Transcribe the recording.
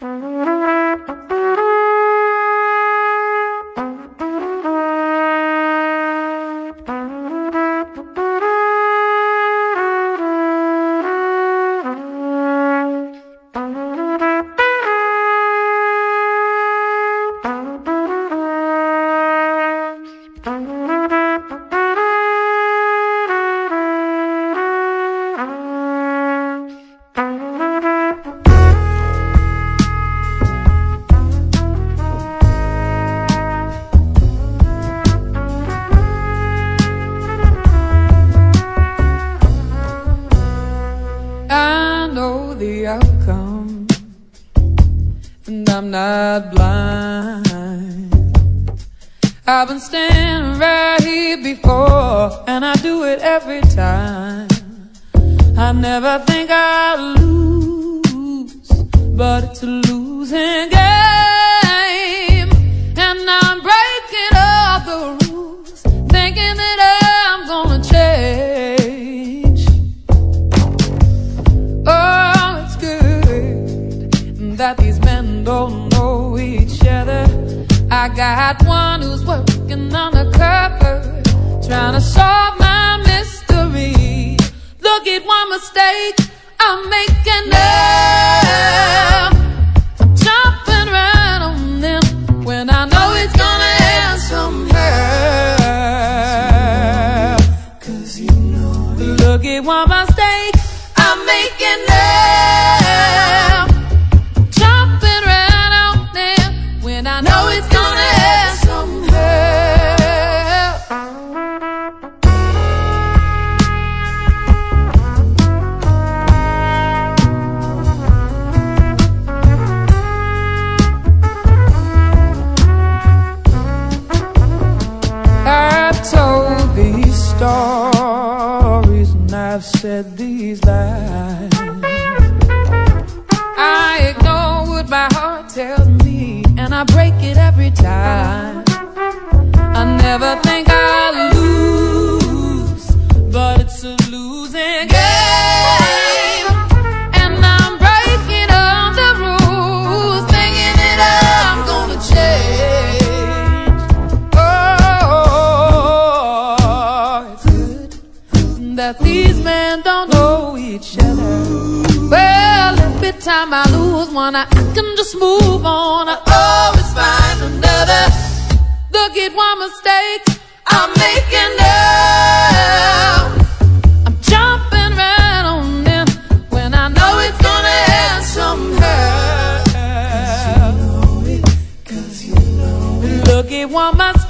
The outcome, and I'm not blind. I've been standing right here before, and I do it every time. I never think I'll lose, but it's a losing game, and I'm breaking all the rules, thinking that I'm gonna change. That these men don't know each other. I got one who's working undercover, trying to solve my mystery. Look at one mistake I'm making now. I'm jumping right on them when I know it's gonna end somehow. 'Cause you know it. Look at one mistake I'm making now. I know it's gonna end somehow. I've told these stories and I've said these lies. I ignore what my heart tells me, and I break it every time. I never think I'll lose, but it's a losing game, and I'm breaking all the rules, thinking that I'm gonna change. Oh, it's good that these men don't know each other. Well, every time I lose one, I can just move on. I always find another. Look at one mistake I'm making now. I'm jumping right on them when I know it's gonna end somehow. 'Cause you know it. Look at one mistake